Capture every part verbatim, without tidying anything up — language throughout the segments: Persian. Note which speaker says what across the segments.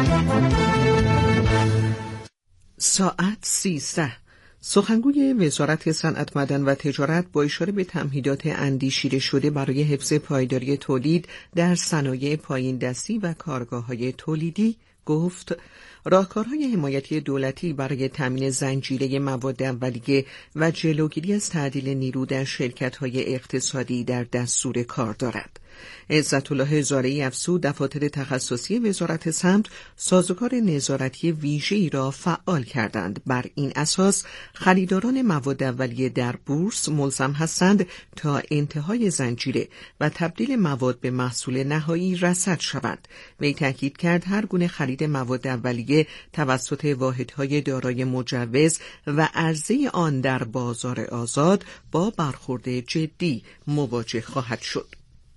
Speaker 1: ساعت سیزده. سخنگوی وزارت صنعت، معدن و تجارت با اشاره به تمهیدات اندیشیده شده برای حفظ پایداری تولید در صنایع پایین دستی و کارگاه‌های تولیدی گفت راهکارهای حمایتی دولتی برای تامین زنجیره مواد اولیه و جلوگیری از تعدیل نیرو در شرکت‌های اقتصادی در دستور کار دارد. عزت الله زارعی افزود دفاتر تخصصی وزارت سمت سازوکار نظارتی ویژه‌ای را فعال کردند. بر این اساس خریداران مواد اولیه در بورس ملزم هستند تا انتهای زنجیره و تبدیل مواد به محصول نهایی رصد شوند. وی تاکید کرد هر گونه خرید مواد اولیه توسط واحدهای دارای مجوز و عرضه آن در بازار آزاد با برخورد جدی مواجه خواهد شد.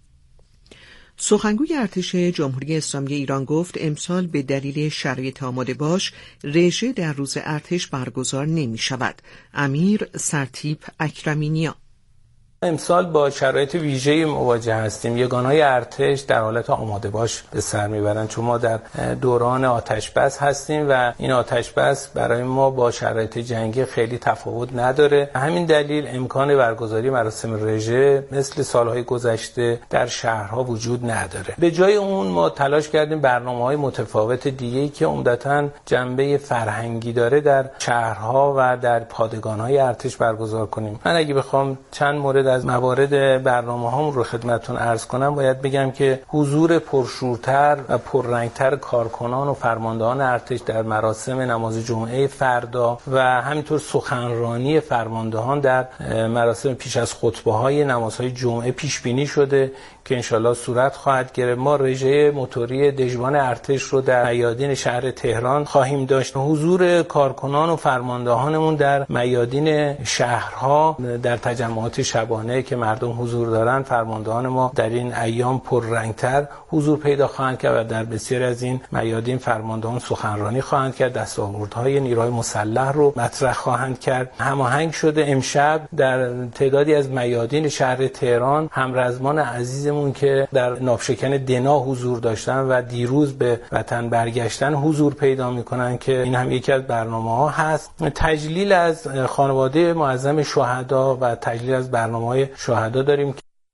Speaker 1: سخنگوی ارتش جمهوری اسلامی ایران گفت امسال به دلیل شرایط آماده باش رژه در روز ارتش برگزار نمی شود. امیر سرتیپ اکرمینیا:
Speaker 2: امسال با شرایط ویژه‌ای مواجه هستیم. یگانهای ارتش در حالت آماده باش به سر میبرند، چون ما در دوران آتش بس هستیم و این آتش بس برای ما با شرایط جنگی خیلی تفاوت نداره. همین دلیل امکان برگزاری مراسم رژه مثل سالهای گذشته در شهرها وجود نداره. به جای اون ما تلاش کردیم برنامه‌های متفاوت دیگه‌ای که عمدتاً جنبه فرهنگی داره در شهرها و در پادگان‌های ارتش برگزار کنیم. من اگه بخوام چند مورد از موارد برنامه‌هام رو خدمتتون عرض کنم، باید بگم که حضور پرشورتر و پررنگتر کارکنان و فرماندهان ارتش در مراسم نماز جمعه فردا و همینطور سخنرانی فرماندهان در مراسم پیش از خطبه‌های نمازهای جمعه پیش بینی شده که انشالله صورت خواهد گرفت. ما رژه موتوری دژبان ارتش رو در میادین شهر تهران خواهیم داشت. حضور کارکنان و فرماندهانمون در میادین شهرها در تجمعات شبانه که مردم حضور دارن، فرماندهان ما در این ایام پررنگتر حضور پیدا خواهند کرد و در بسیاری از این میادین فرماندهان سخنرانی خواهند کرد، دستاوردهای نیروهای مسلح رو مطرح خواهند کرد. هماهنگ شده امشب در تعدادی از میادین شهر تهران همرزمان عزیزمون که در ناوشکن دنا حضور داشتن و دیروز به وطن برگشتن حضور پیدا میکنن که این هم یکی از برنامه‌ها هست. تجلیل از خانواده معظم شهدا و تجلیل از برنامه‌های شهدا داریم.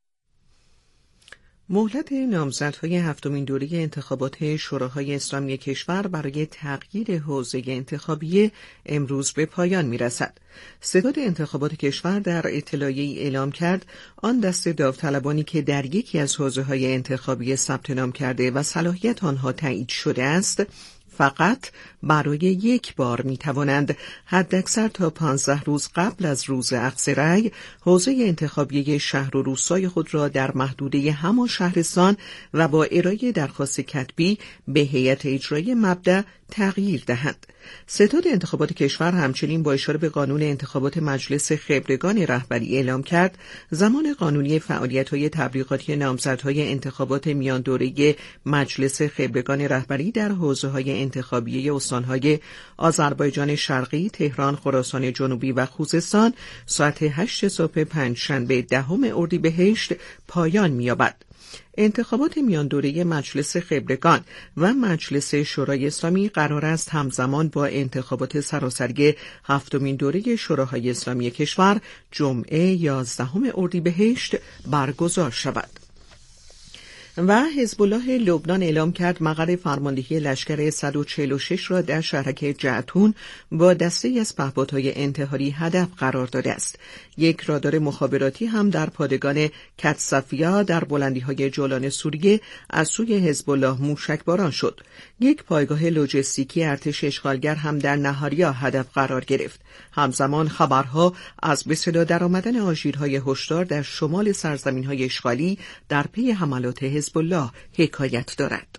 Speaker 1: مهلت نامزدهای هفتمین دوره انتخابات شوراهای اسلامی کشور برای تغییر حوزه انتخابی امروز به پایان میرسد. ستاد انتخابات کشور در اطلاعیه‌ای اعلام کرد آن دست داوطلبانی که در یکی از حوزه‌های انتخابی ثبت نام کرده و صلاحیت آنها تایید شده است فقط برای یک بار می توانند حداکثر تا پانزده روز قبل از روز اخذ رأی حوزه انتخابی شهر و روستای خود را در محدوده همان شهرستان و با ارائه درخواست کتبی به هیئت اجرایی مبدأ تغییر دهند. ستاد انتخابات کشور همچنین با اشاره به قانون انتخابات مجلس خبرگان رهبری اعلام کرد زمان قانونی فعالیت‌های تبلیغاتی نامزدهای انتخابات میان دوره مجلس خبرگان رهبری در حوزه‌های انتخابی استان‌های آذربایجان شرقی، تهران، خراسان جنوبی و خوزستان ساعت هشت صبح پنجشنبه دهم اردیبهشت پایان می‌یابد. انتخابات میان دوره مجلس خبرگان و مجلس شورای اسلامی قرار است همزمان با انتخابات سراسری هفتمین دوره شوراهای اسلامی کشور جمعه یازدهم اردیبهشت برگزار شود. و حزب الله لبنان اعلام کرد مقر فرماندهی لشکر صد و چهل و شش را در شهرک جعتون با دسته‌ای از پهپادهای انتحاری هدف قرار داده است. یک رادار مخابراتی هم در پادگان کتسفیا در بلندی‌های جولان سوریه از سوی حزب الله موشکباران شد. یک پایگاه لوجستیکی ارتش اشغالگر هم در نهاریا هدف قرار گرفت. همزمان خبرها از به صدا درآمدن آژیرهای هشدار در شمال سرزمین‌های اشغالی در پی حملات حزب الله حکایت دارد.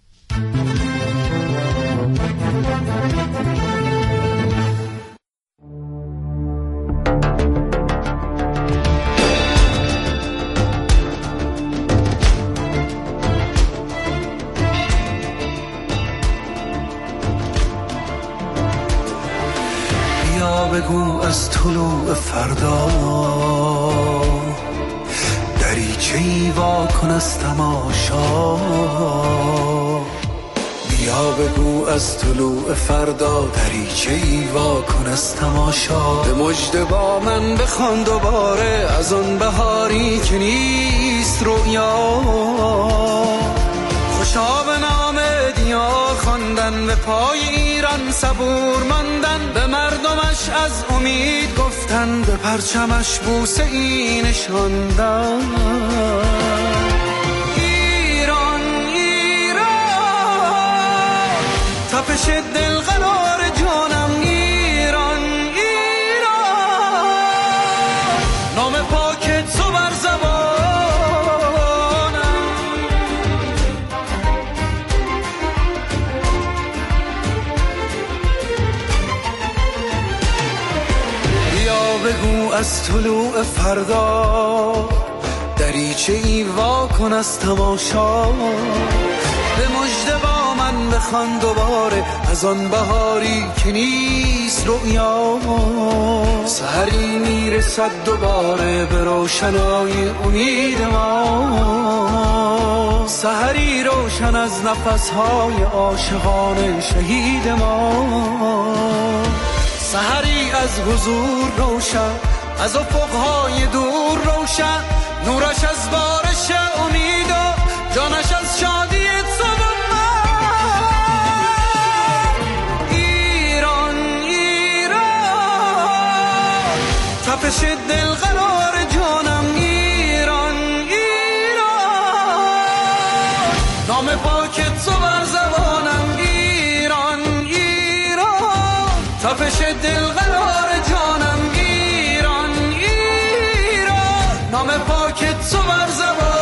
Speaker 3: بیا بگو از طلوع فردا دریچه‌ای وا کن از تماشا، بیا بگو از طلوع فردا دریچه ای وا کن از تماشا، به مژده با من بخوان دوباره از آن بهاری که نیست رویا. خوشا به نام دیار خواندن، به پای ایران صبور ماندن، به مردمش از امید گفتن، به پرچمش بوسه ای نشاندن. ایران ایران تپش دل قرار جانم، ایران ایران نام پاکت تو بر زبان. بگو از طلوع فردا دریچه ای وا کن از تماشا، به مژده با من بخوان دوباره از آن بهاری که نیست رویا. سحری میرسد دوباره به روشنای امید ما، سحری روشن از نفسهای عاشقان شهید ما، سحری از حضور روشن، از افقهای دور روشن، نورش از بارش امید و جانش از شادی تو و من. ایران ایران تپش دل قرار جانم، ایران ایران نام پاک تو بر زبانم، ایران ایران تپش دل قرار جانم، ایران ایران نام پاک تو بر زبانم.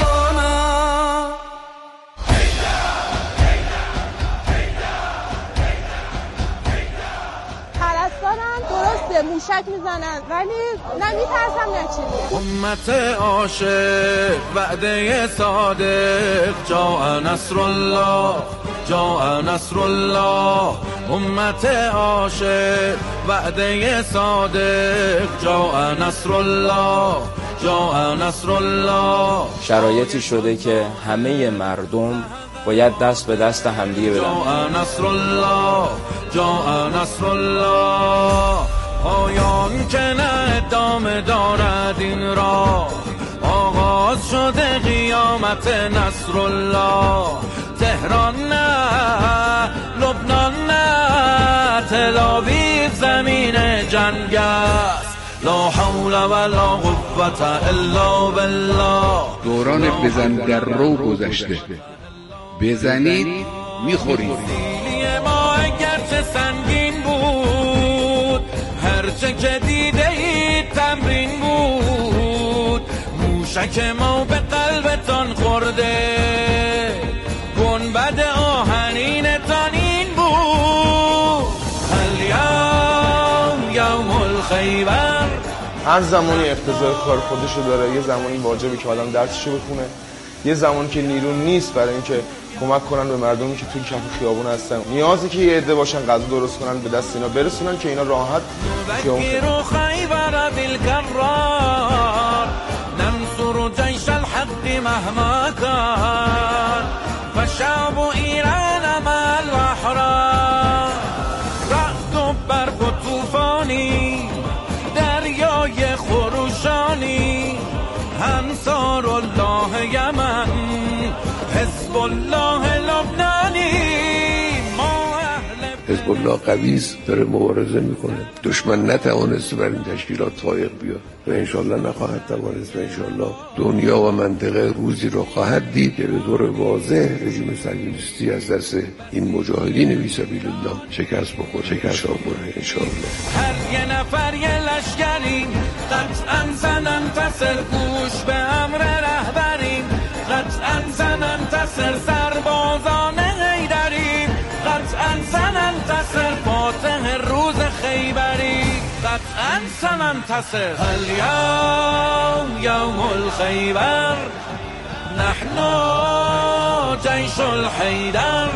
Speaker 4: پرستارن درسته موشک میزنن ولی نمیترسم نه چیزی.
Speaker 5: امت عاشق وعده صادق جاء نصر الله جاء نصر الله، امت عاشق وعده صادق جاء نصر الله جاء نصر الله.
Speaker 6: شرایطی شده که همه مردم باید دست به دست همدیگه بدن.
Speaker 5: جاء نصر الله جاء نصر الله، پایان که نه ادامه دارد این راه، آغاز شده قیامت نصر الله. تهران نه لبنان نه تل‌آویو زمین جنگ است، لا حول ولا قوة الا بالله.
Speaker 7: دوران بزن در رو گذشته، بزنید میخورید.
Speaker 5: سیلی ما اگرچه سنگین بود، هرچه که دیده اید تمرین بود، موشک ما به قلبتان خورده، گنبد آهنینتان این بود. الیوم یوم الخیبر.
Speaker 8: هر زمانی اقتضای کار خودشو داره، یه زمانی واجبه که آدم درسشو بخونه، یه زمانی که نیرو نیست برای اینکه کمک کنن به مردمی که توی کف خیابون هستن. نیازی که یه عده باشن غذا درست کنن به دست اینا برسونن که اینا راحت خیابون
Speaker 5: خیبر بالکرار، ننصر جیش الحق مهما کان، فشعب ایران مع الاحرار. رعد و برق و طوفانی، دریای خروشانی، انصار الله یمن، حزب الله لبنانی.
Speaker 9: حزب الله قویس داره مبارزه میکنه، دشمن نتوانسته بر این تشکیلات فائق بیاد و انشالله نخواهد توانست و انشالله دنیا و منطقه روزی رو خواهد دید که به طور واضح رژیم صهیونیستی از دست این مجاهدین فی سبیل الله شکست بخوره شکست بخوره انشالله.
Speaker 5: هر یه نفر یه لشکریم، قطعا سننتصر، گوش به امر رهبریم، قطعا سننتصر، سربازان حیدریم، قطعا سننتصر، فاتح روز خیبری، قطعا سننتصر. الیوم یوم الخیبر، نحن جیش الحیدر.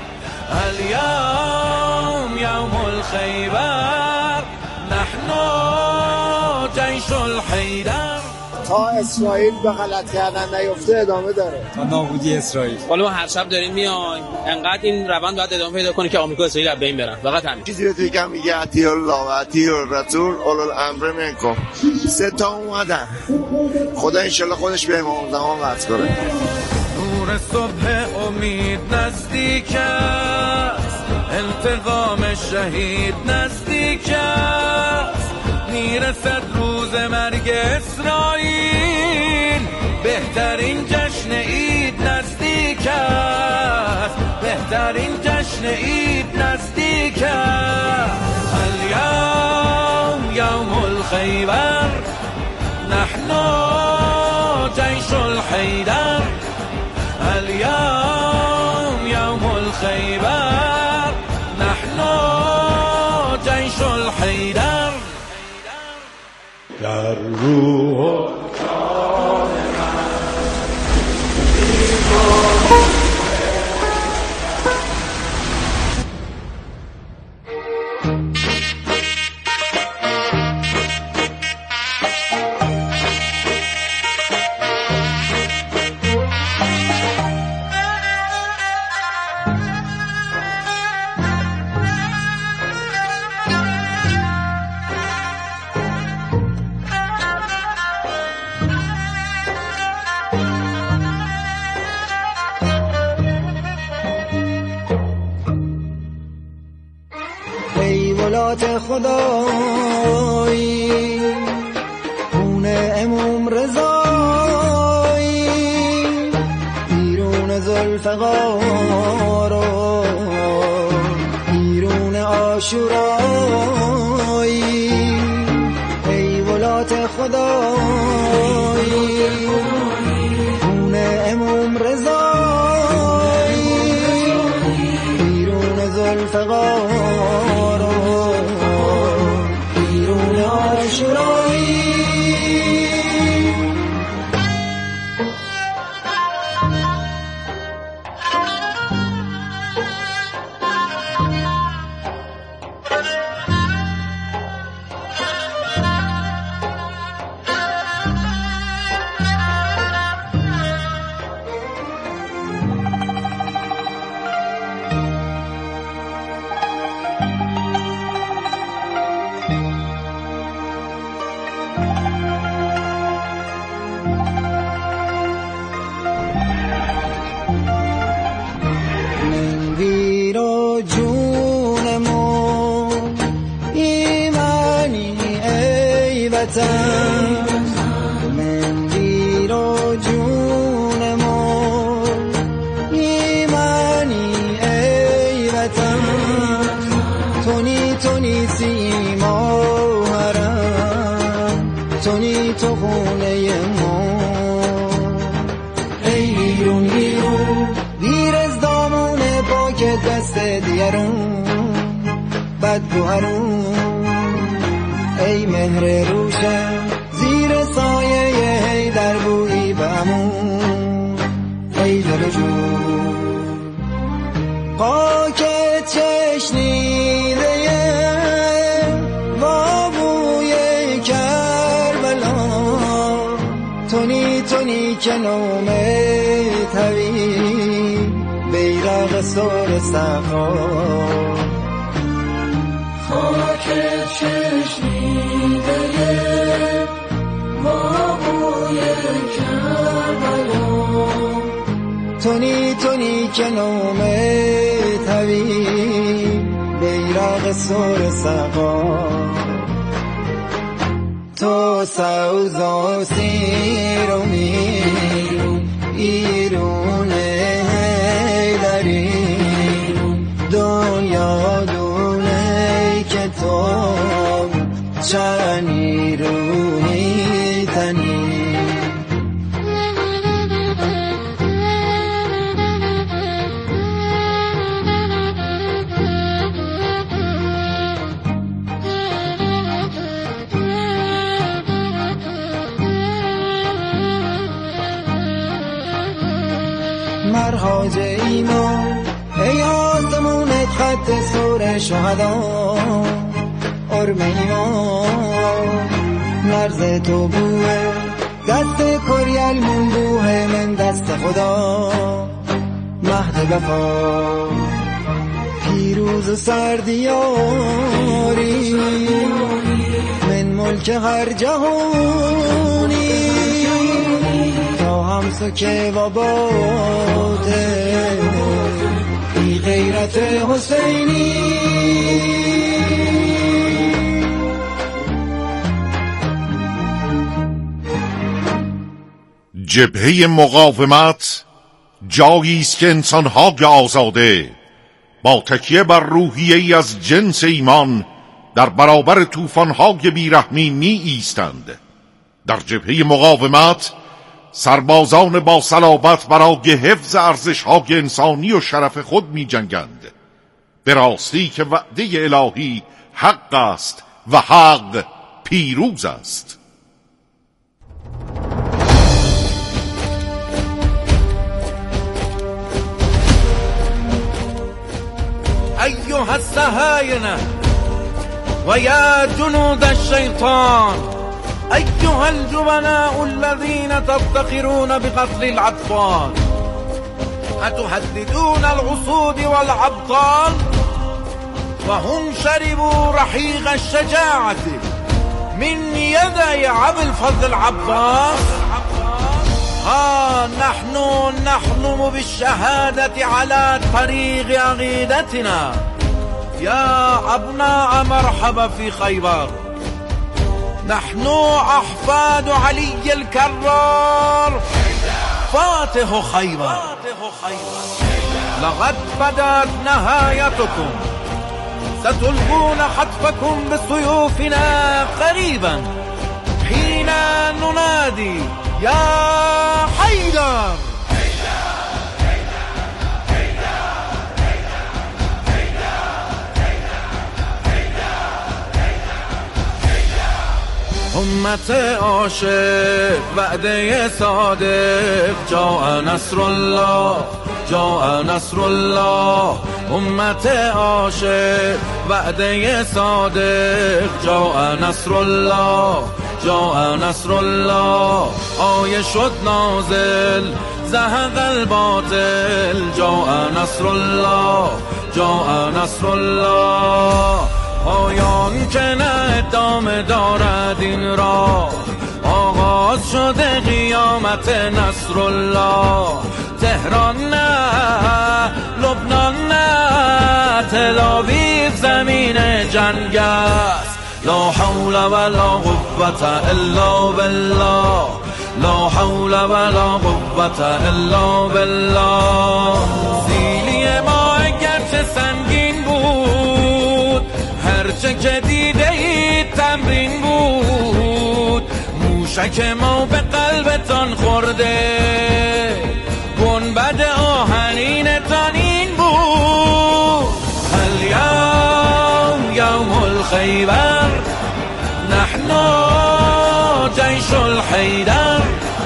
Speaker 5: الیوم یوم الخیبر، نحن جیش الحیدر.
Speaker 10: تا اسرائیل به غلط کردن نیفته ادامه داره،
Speaker 11: تا نابودی اسرائیل.
Speaker 12: حالا ما هر شب داریم میایم، انقدر این روند باید ادامه پیدا کنه که آمریکا و اسرائیل از بین برن. فقط همین.
Speaker 13: چیزی دیگه میگه اطیع الله و اطیع الرسول اولو الامر منکم. سه تا اومدن. خدا ان شاء الله خودش به امام زمان وصل کنه.
Speaker 5: نور صبح امید نزدیک است، التقام شهید نزدیک است، میرسد روز مرگ اسرائیل، بهترین جشن عید نزدیک است، بهترین جشن عید نزدیک است. الیوم یوم الخیبر نحن جیش الحیدر، الیوم یوم الخیبر نحن جیش الحیدر.
Speaker 14: در روح
Speaker 3: خدایی خون امام رضایی بیرون ذوالفقار و بیرون عاشورایی، ای ولات خدایی خون امام رضایی بیرون ذوالفقار و بیرون عاشورایی. من گیر و جون ما ایمانی ای وطن، تونی تونی سیما حرم، تونی تو خونه ما، ای ایرون ایرون دیر از دامون پاک دست دیگرون بدگوهرون، ای مهر روشن زیر سایه حیدر بویی بمون، ای دل جون پاک چشنیده با بوی کربلا، تونی تونی که نوم طویل بیرق سر صفا، خاک چشنیده با بوی کربلا، تونی تونی که نوم طویل بیرق سر سقا، تو سوزا سیرومی ایرون هیدری، دنیا دونه که تو چنی روحی تنی. مرحاج ایمان ای آسمونت خط سور شهدا، ارم ایمان لرز تو بوه دست کریل منبوه من دست خدا مهد وفا پیروز و سردیاری من ملک هر جهانی تا همسو که و باته بی غیرت حسینی.
Speaker 11: جبهه مقاومت جایی است که انسان‌های آزاده با تکیه بر روحیه‌ای از جنس ایمان در برابر طوفان‌های بیرحمی می ایستند. در جبهه مقاومت سربازان با صلابت برای حفظ ارزش‌های انسانی و شرف خود می جنگند. به راستی که وعده الهی حق است و حق پیروز است.
Speaker 5: أيها السهاينة ويا جنود الشيطان أيها الجبناء الذين تفتخرون بقتل الأطفال أتهددون الأسود والأبطال وهم شربوا رحيق الشجاعة من يدي أبي الفضل العباس. ها نحن نحلم بالشهادة على طريق عقيدتنا يا أبناء مرحبا في خيبر. نحن أحفاد علي الكرار فاتح خيبر. لقد بدأت نهايتكم ستلقون خطفكم بسيوفنا قريبا حين ننادي يا حيدر. امت عاشق وعده صادق جاء نصر الله جاء نصر الله. امت عاشق وعده صادق جاء نصر الله جاء نصر الله. آیه شد نازل زهق الباطل جاء نصر الله جاء نصر الله. پایان که نه ادامه دارد این را آغاز شده قیامت نصر الله. تهران نه لبنان نه تل‌آویو زمین جنگ است. لا حول ولا قوة الا بالله لا حول ولا قوة الا بالله. سیلی ما اگرچه سنگین بود هرچه که دیده اید تمرین بود. موشک ما به قلبتان خورده گنبد آهنینتان این بود. الیوم یوم الخیبر نحن جیش الحیدر.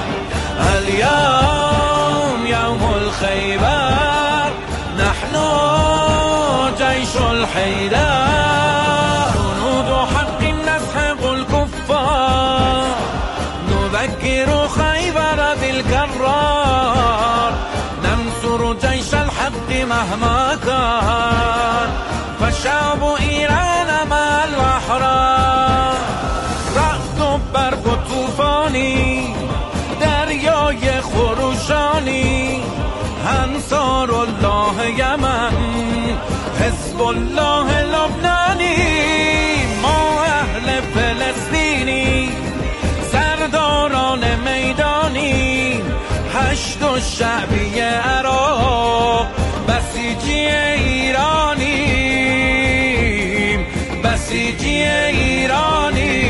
Speaker 5: الیوم یوم الخیبر نحن جیش الحیدر. جنود حق نسحق الكفار نذكر خیبر بالكرار. ننصر جيش الحق مهما كان فشعب ایران مع الاحرار. رعد و برق و طوفانی دریای خروشانی انصار الله یمن حزب الله لبنانی. ما اهل فلسطینی سرداران میدانی هشت و شعبی عراق بسیجی ایرانی بسیجی ایرانی.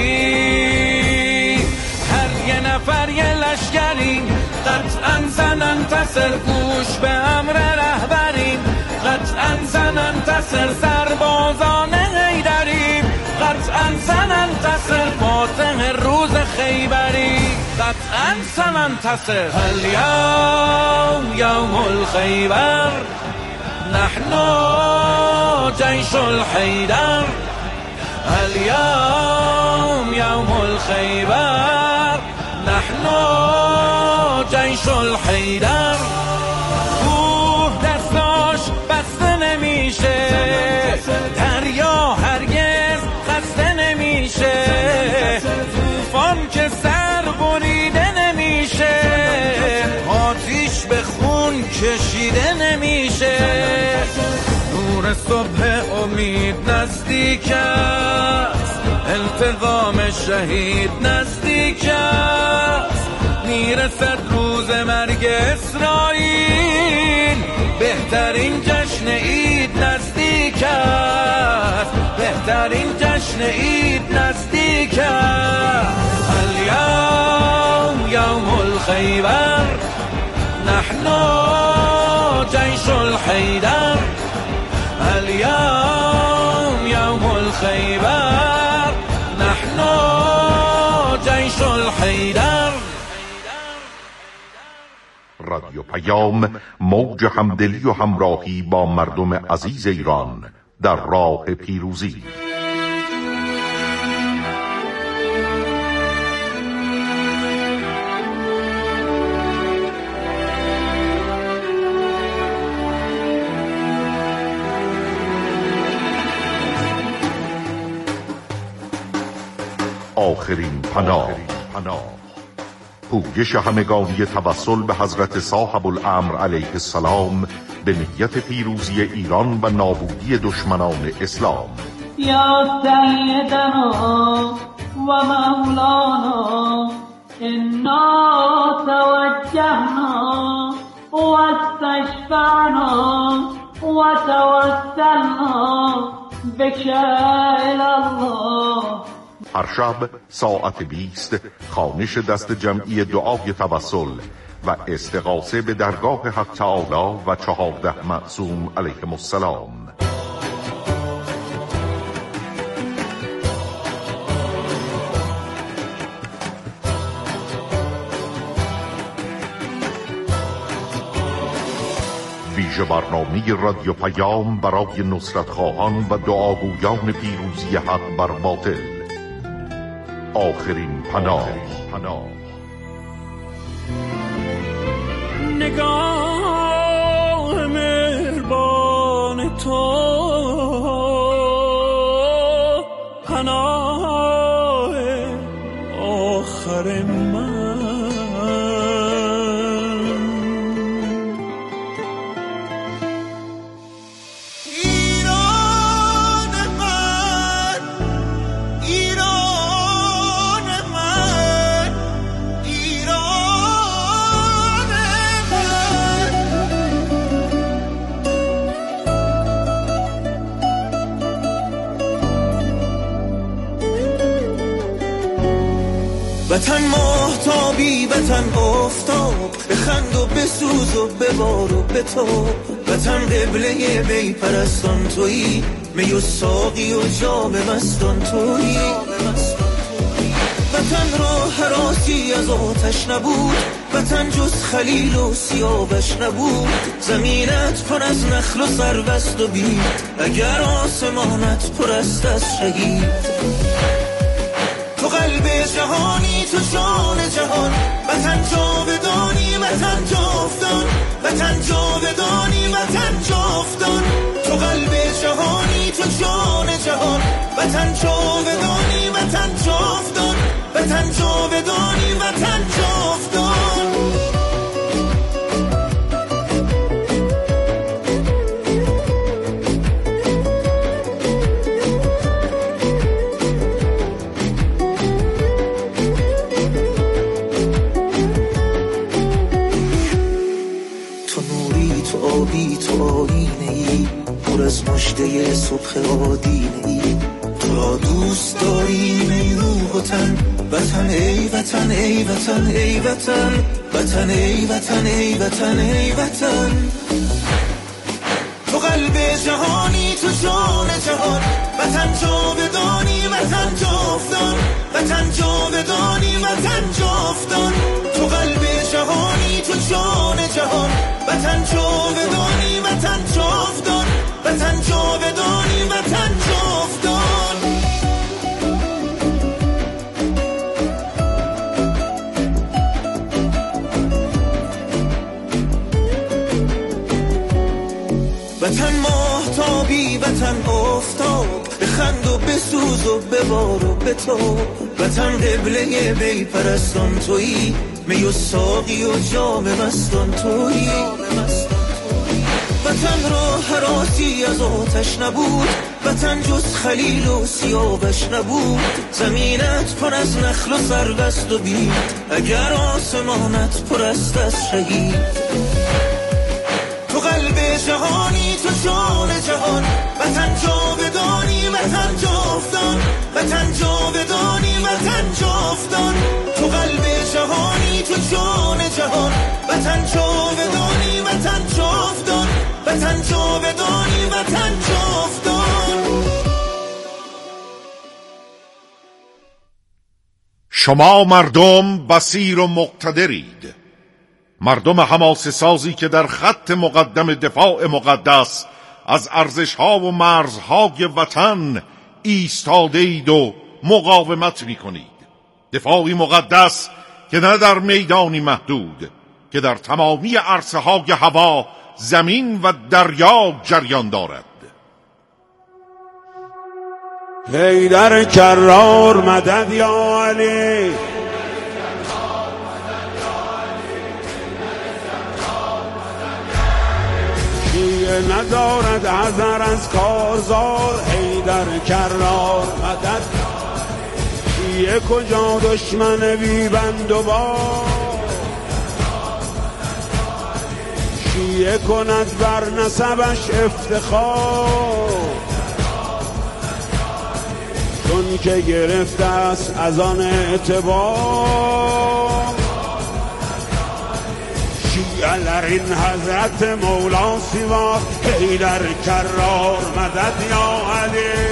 Speaker 5: هر یه نفر یه لشکریم قطعا سننتصر. گوش به امر رهبریم قطعا سننتصر. سربازان حیدریم قطعا سننتصر. فاتح روز خیبری قطعا سننتصر. الیوم یوم الخیبر نحن جیش الحیدر. الیوم یوم الخیبر نحن نحن جیش الحیدر. کوه دستاش بسته نمیشه، دریا هرگز خسته نمیشه، طوفان که سر بریده نمیشه، آتیش به خون کشیده نمیشه. نور صبح امید نزدیک است، التقام شهید نزدیک است، میرسد روز مرگ اسرائیل، بهترین جشن عید نزدیک است، بهترین جشن عید نزدیک است. الیوم یوم الخیبر، نحن جیش الحیدر. الیوم یوم الخیبر، نحن جیش الحیدر.
Speaker 11: رادیو پیام، موج همدلی و همراهی با مردم عزیز ایران در راه پیروزی. آخرین پناه، پویش همگانی توسل به حضرت صاحب الامر علیه السلام به نیت پیروزی ایران و نابودی دشمنان اسلام.
Speaker 14: یا سیدنا و مولانا انا توجهنا و استشفعنا و توسلنا بک الله.
Speaker 11: هر شب ساعت بیست خوانش دست جمعی دعای توسل و استغاثه به درگاه حق تعالی و چهارده معصوم علیهم السلام. ویژه برنامه رادیو پیام برای نصرت خواهان و دعاگویان پیروزی حق بر باطل. آخرین پناه.
Speaker 5: نگاه مهربان تو پناه آخر من.
Speaker 3: وطن ماهتابی، وطن آفتاب، بخند و بسوز و ببار و بتاب. وطن قبله می پرستان تویی، می و ساقی و جام مستان تویی. وطن را حراسی از آتش نبود، وطن جز خلیل و سیاوش نبود. زمینت پر از نخل و سربست و بید، اگر آسمانت پر است از شهید. تو قلب جهانی، تو جان جهان، وطن جاودانی، وطن جاودان، وطن جاودانی، وطن جاودان. تو قلب جهانی، تو جان جهان، وطن جاودانی، وطن جاودان، وطن جاودانی، وطن جاودان. آبی تو آینه ای، پر از مژده صبح آدینه ای. تو را دوست داریم ای روح و تن، وطن ای وطن ای وطن ای وطن، وطن ای وطن ای وطن ای وطن. تو قلب جهانی، تو جان جهان، وطن جاودانی، وطن جاودان، وطن جاودانی، وطن جاودان. تو قلب جهانی، تو جان جهان، وطن جاودانی، وطن جاودان، وطن جاودانی، وطن جاودان. وطن آفتاب بخند و بسوز و ببار و بتاب، وطن قبله بی پرستان تویی، می و ساقی و جام مستان تویی. وطن را حراسی از آتش نبود، وطن جز خلیل و سیاوش نبود. زمینت پر از نخل و سربست و بید، اگر آسمانت پر است از شهید. تو قلب جهانی، تو جان جهان، وطن جاودانی، وطن جاودان، وطن جاودانی، وطن جاودان. تو قلب جهانی، تو جان جهان، وطن جاودانی، وطن جاودان، وطن جاودانی، وطن جاودان.
Speaker 11: شما مردم بصیر و مقتدرید، مردم حماسه سازی که در خط مقدم دفاع مقدس از ارزش‌ها و مرزهای وطن ایستاده اید و مقاومت می‌کنید. دفاعی مقدس که نه در میدانی محدود، که در تمامی عرصه‌های هوا، زمین و دریا جریان دارد.
Speaker 5: حیدر کرار مدد یا علی، شیعه ندارد حذر از کارزار. حیدر کرار مدد، شیعه کجا دشمن بی بند و بار. شیعه کند بر نسبش افتخار، چون که گرفته است از آن اعتبار. شیعه لرین حضرت مولا سیوار، حیدر کرار مدد یا علی.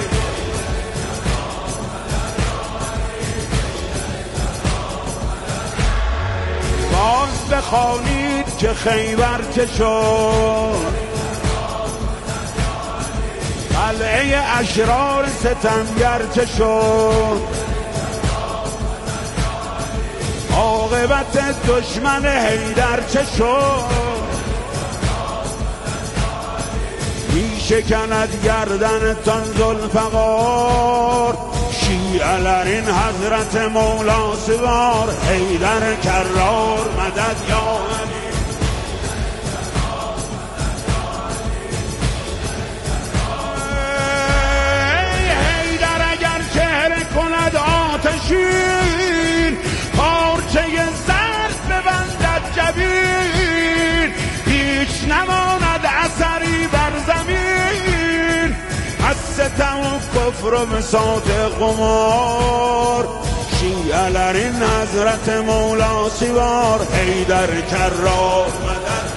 Speaker 5: باز بخوانید که خیبر چه شد، قلعه اشرار ستمگر چه شد. عاقبت دشمن حیدر چه شد، می شکند گردنتان ذوالفقار. شیعه لرین حضرت مولا سوار، حیدر کرار مدد یا علی. حیدر اگر چهره کند آتشین، پارچه زرد ببندد جبین. هیچ نماند اثری بر زمین، از ستم و کفر و بساط قمار. شیعه لرین حضرت مولا سوار، حیدر کرار مدد.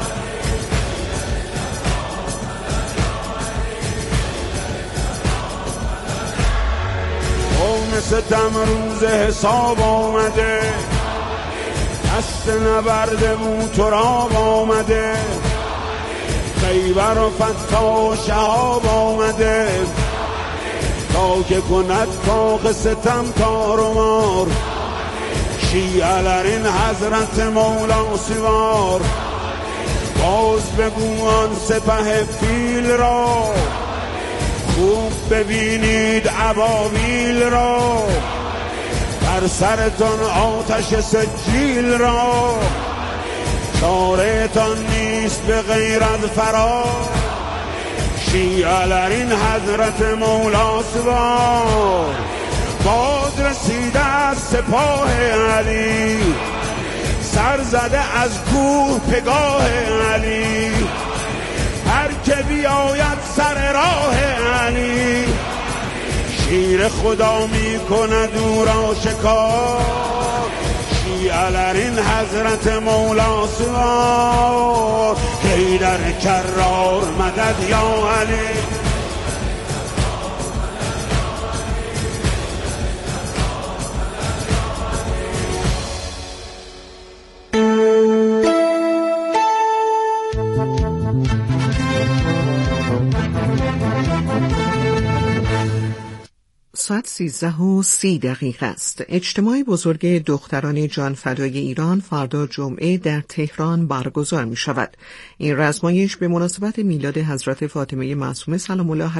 Speaker 5: قوم ستم روز حساب آمده، دست نبرده بود تراب آمده. خیبر و فتح و شهاب آمده، تا که کند کاخ ستم تار و مار. شیعه لرین حضرت مولا سوار، باز بگو آن سپه فیل را، خوب ببینید ابابیل را. بر سرتان آتش سجیل را، چاره تان نیست به غیر از فرار. شیعه لرین حضرت مولا سوار، باد رسیده از سپاه علی. سر زده از کوه پگاه علی، هر که بیاید سر راه علی. شیر خدا می کند او را شکار. شیعه لرین حضرت مولا سوار، حیدر کرار مدد یا علی.
Speaker 1: ساعت سیزده و سی دقیقه است. اجتماع بزرگ دختران جان فدای ایران فردا جمعه در تهران برگزار می شود. این رزمایش به مناسبت میلاد حضرت فاطمه معصومه سلام الله